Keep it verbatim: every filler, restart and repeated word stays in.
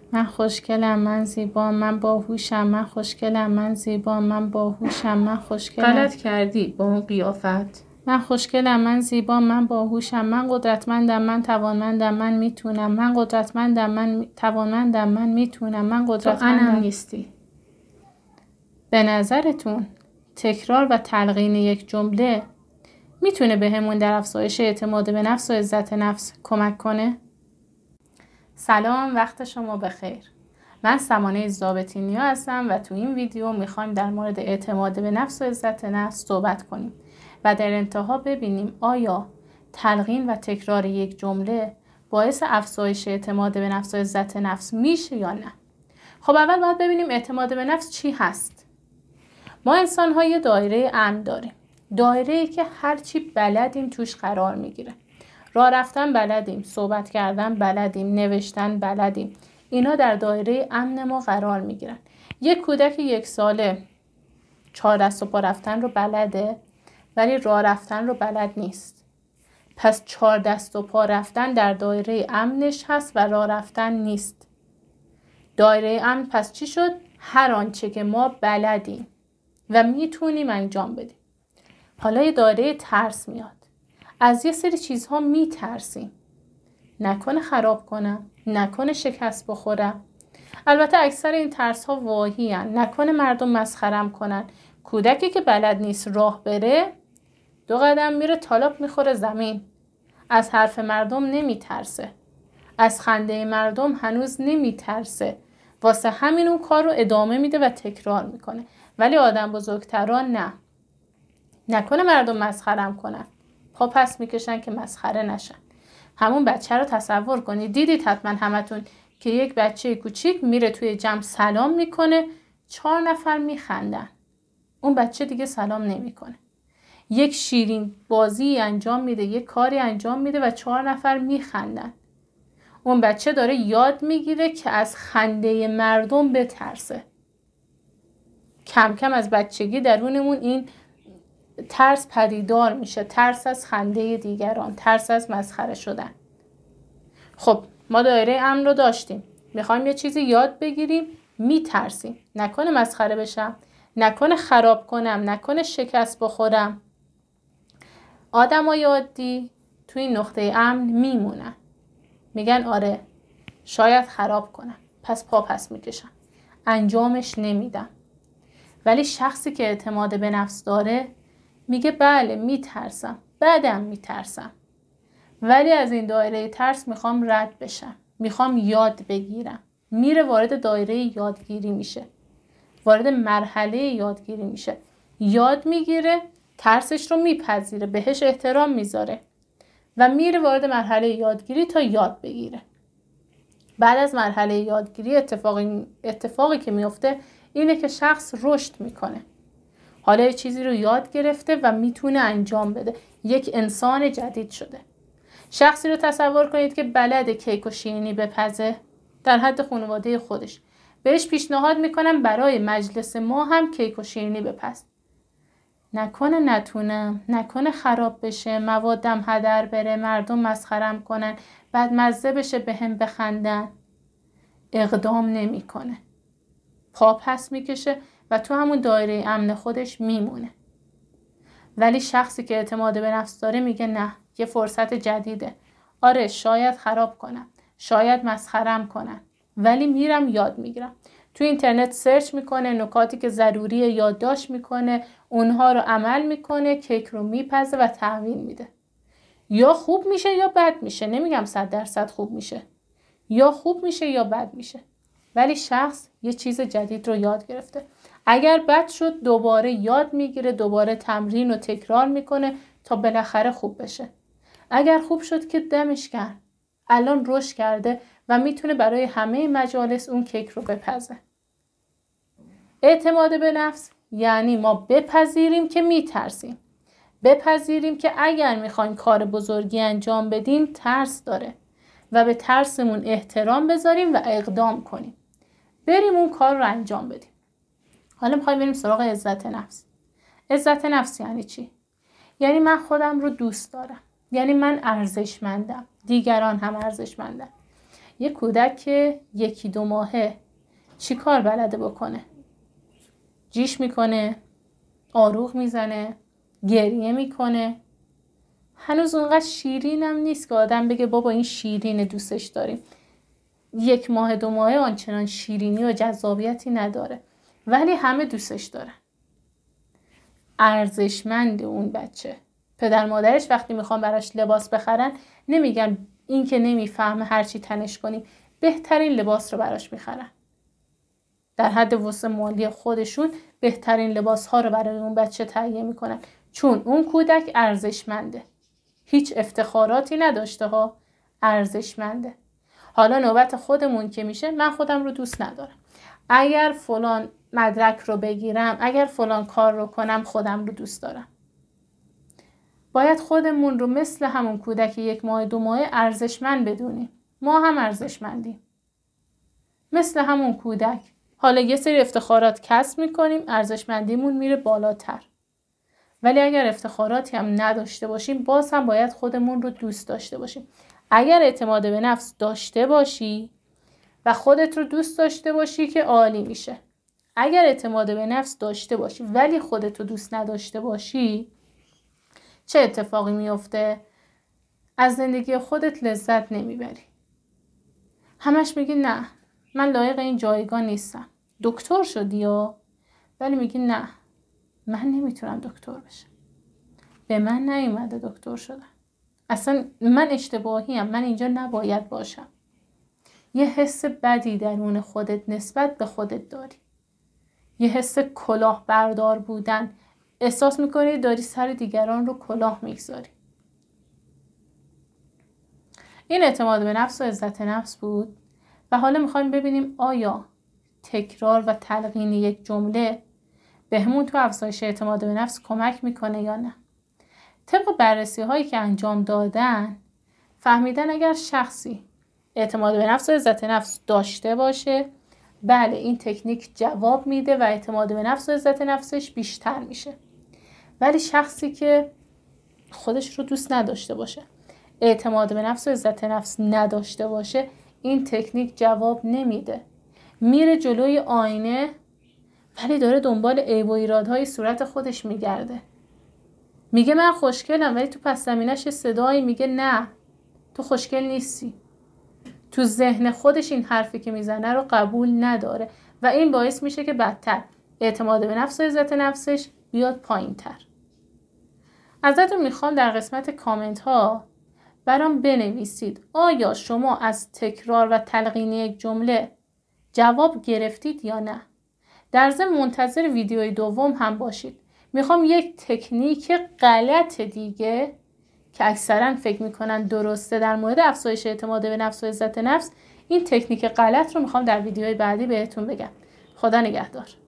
من خوشگلم، من زیبا، من باهوشم، من خوشگلم، من زیبا، من باهوشم، من خوشگلم. غلط کردی با اون قیافت. من خوشگلم، من زیبا، من باهوشم، من قدرتمندم، من توانمندم، من میتونم، من قدرتمندم، من توانمندم، من میتونم، من قدرتمندم. تو انم نیستی. به نظرتون تکرار و تلقین یک جمله میتونه به همون در افزایش اعتماد به نفس و عزت نفس کمک کنه؟ سلام، وقت شما بخیر. من سمانه ضابطینیا هستم و تو این ویدیو میخوایم در مورد اعتماد به نفس و عزت نفس صحبت کنیم و در انتها ببینیم آیا تلقین و تکرار یک جمله باعث افزایش اعتماد به نفس و عزت نفس میشه یا نه. خب اول باید ببینیم اعتماد به نفس چی هست. ما انسان ها یه دایره امن داریم، دایره‌ای که هرچی بلدیم توش قرار میگیره. راه رفتن بلدیم، صحبت کردن بلدیم، نوشتن بلدیم. اینا در دایره امن ما قرار میگیرن. یک کودک یک ساله چهار دست و پا رفتن رو بلده ولی راه رفتن رو بلد نیست. پس چهار دست و پا رفتن در دایره امنش هست و راه رفتن نیست. دایره امن پس چی شد؟ هر آنچه که ما بلدیم و میتونیم انجام بدیم. حالا یه دایره ترس میاد. از یه سری چیزها میترسیم. نکنه خراب کنم، نکنه شکست بخورم. البته اکثر این ترس ها واهی هن. نکنه مردم مسخرم کنن. کودکی که بلد نیست راه بره دو قدم میره تالاپ میخوره زمین. از حرف مردم نمیترسه. از خنده مردم هنوز نمیترسه. واسه همین اون کار رو ادامه میده و تکرار میکنه. ولی آدم بزرگتران نه. نکنه مردم مسخرم کنن. پا پس میکشن که مسخره نشن. همون بچه رو تصور کنید. دیدید حتما همتون که یک بچه کوچیک میره توی جمع سلام میکنه، چهار نفر میخندن. اون بچه دیگه سلام نمیکنه. یک شیرین بازی انجام میده، یک کاری انجام میده و چهار نفر میخندن. اون بچه داره یاد میگیره که از خنده مردم بترسه. کم کم از بچگی درونمون این ترس پدیدار میشه. ترس از خنده دیگران، ترس از مسخره شدن. خب ما دایره امن رو داشتیم، میخوایم یه چیزی یاد بگیریم، میترسیم. نکنه مسخره بشم، نکنه خراب کنم، نکنه شکست بخورم. آدمای عادی توی این نقطه امن میمونن. میگن آره شاید خراب کنم، پس پا پس میکشم، انجامش نمیدم. ولی شخصی که اعتماد به نفس داره میگه بله میترسم، بعدم میترسم، ولی از این دایره ترس میخوام رد بشم، میخوام یاد بگیرم. میره وارد دایره یادگیری میشه، وارد مرحله یادگیری میشه. یاد میگیره، ترسش رو میپذیره، بهش احترام میذاره و میره وارد مرحله یادگیری تا یاد بگیره. بعد از مرحله یادگیری اتفاقی, اتفاقی که میفته اینه که شخص رشد میکنه. حالا یه چیزی رو یاد گرفته و میتونه انجام بده. یک انسان جدید شده. شخصی رو تصور کنید که بلد کیک و شیرینی بپزه در حد خانواده خودش. بهش پیشنهاد میکنم برای مجلس ما هم کیک و شیرینی بپز. نکنه نتونم، نکنه خراب بشه، موادم هدر بره، مردم مسخرم کنن، بعد مزه بشه به هم بخندن. اقدام نمیکنه. پا پس میکشه و تو همون دایره امن خودش میمونه. ولی شخصی که اعتماد به نفس داره میگه نه، یه فرصت جدیده. آره شاید خراب کنم، شاید مسخرم کنن، ولی میرم یاد میگیرم. تو اینترنت سرچ میکنه، نکاتی که ضروریه یادداشت میکنه، اونها رو عمل میکنه، کیک رو میپزه و تحویل میده. یا خوب میشه یا بد میشه. نمیگم صد درصد خوب میشه. یا خوب میشه یا بد میشه. ولی شخص یه چیز جدید رو یاد گرفته. اگر بد شد دوباره یاد میگیره، دوباره تمرین و تکرار میکنه تا بالاخره خوب بشه. اگر خوب شد که دمش گرم، الان رشد کرده و میتونه برای همه مجالس اون کیک رو بپزه. اعتماد به نفس یعنی ما بپذیریم که میترسیم. بپذیریم که اگر میخوایم کار بزرگی انجام بدیم ترس داره و به ترسمون احترام بذاریم و اقدام کنیم. بریم اون کار رو انجام بدیم. حالا میخوایم بریم سراغ عزت نفس. عزت نفس یعنی چی؟ یعنی من خودم رو دوست دارم. یعنی من ارزشمندم. دیگران هم ارزشمندن. یه کودک که یکی دو ماهه چی کار بلده بکنه؟ جیش میکنه، آروغ میزنه، گریه میکنه. هنوز اونقدر شیرین هم نیست که آدم بگه بابا این شیرینه دوستش داریم. یک ماه دو ماهه آنچنان شیرینی و جذابیتی نداره، ولی همه دوستش دارن. ارزشمند اون بچه. پدر مادرش وقتی میخوان براش لباس بخرن نمیگن این که نمیفهمه هرچی تنش کنیم، بهترین لباس رو براش میخرن. در حد وسع مالی خودشون بهترین لباس ها رو برای اون بچه تهیه میکنن، چون اون کودک ارزشمنده. هیچ افتخاراتی نداشته ها، ارزشمنده. حالا نوبت خودمون که میشه، من خودم رو دوست ندارم. اگر فلان مدرک رو بگیرم، اگر فلان کار رو کنم، خودم رو دوست دارم. باید خودمون رو مثل همون کودک یک ماه دو ماه ارزشمند بدونیم. ما هم ارزشمندیم. مثل همون کودک. حالا یه سری افتخارات کسب میکنیم، ارزشمندیمون میره بالاتر. ولی اگر افتخاراتی هم نداشته باشیم، باز هم باید خودمون رو دوست داشته باشیم. اگر اعتماد به نفس داشته باشی و خودت رو دوست داشته باشی که عالی میشه. اگر اعتماد به نفس داشته باشی ولی خودت رو دوست نداشته باشی، چه اتفاقی میفته؟ از زندگی خودت لذت نمیبری. همش میگی نه، من لایق این جایگاه نیستم. دکتر شدی یا؟ ولی میگی نه، من نمیتونم دکتر بشم. به من نیومده دکتر شدن. اصلا من اشتباهیم، من اینجا نباید باشم. یه حس بدی درون خودت نسبت به خودت داری. یه حس کلاه بردار بودن. احساس میکنی داری سر دیگران رو کلاه میگذاری. این اعتماد به نفس و عزت نفس بود و حالا میخوایم ببینیم آیا تکرار و تلقین یک جمله بهمون تو افزایش اعتماد به نفس کمک میکنه یا نه. طبق بررسی هایی که انجام دادن فهمیدن اگر شخصی اعتماد به نفس و عزت نفس داشته باشه، بله این تکنیک جواب میده و اعتماد به نفس و عزت نفسش بیشتر میشه. ولی شخصی که خودش رو دوست نداشته باشه، اعتماد به نفس و عزت نفس نداشته باشه، این تکنیک جواب نمیده. میره جلوی آینه ولی داره دنبال عیب و ایرادهای صورت خودش میگرده. میگه من خوشگلم، ولی تو پس زمینش صدایی میگه نه تو خوشگل نیستی. تو ذهن خودش این حرفی که میزنه رو قبول نداره و این باعث میشه که بدتر اعتماد به نفس و عزت نفسش بیاد پایین تر. ازتون میخوام در قسمت کامنت ها برام بنویسید آیا شما از تکرار و تلقین یک جمله جواب گرفتید یا نه. در ضمن منتظر ویدیوی دوم هم باشید. میخوام یک تکنیک غلط دیگه که اکثرا فکر میکنن درسته در مورد افزایش اعتماد به نفس و عزت نفس، این تکنیک غلط رو میخوام در ویدیوی بعدی بهتون بگم. خدا نگهدار.